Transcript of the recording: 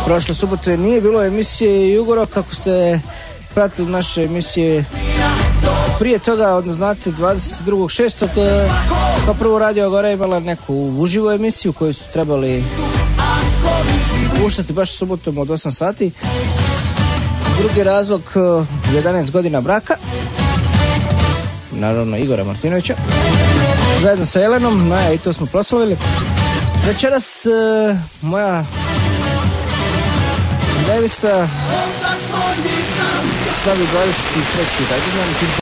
Prošle subote nije bilo emisije Jugoro, kako ste pratili naše emisije prije toga, odnosno znate 22.6. kao prvo Radio Agora imala neku uživu emisiju koju su trebali puštati baš subotom od 8 sati. Drugi razlog 11 godina braka, naravno Igora Martinovića, zajedno sa Jelenom, no i to smo proslavili. Večeras moja nevista slavi 23. rođendan.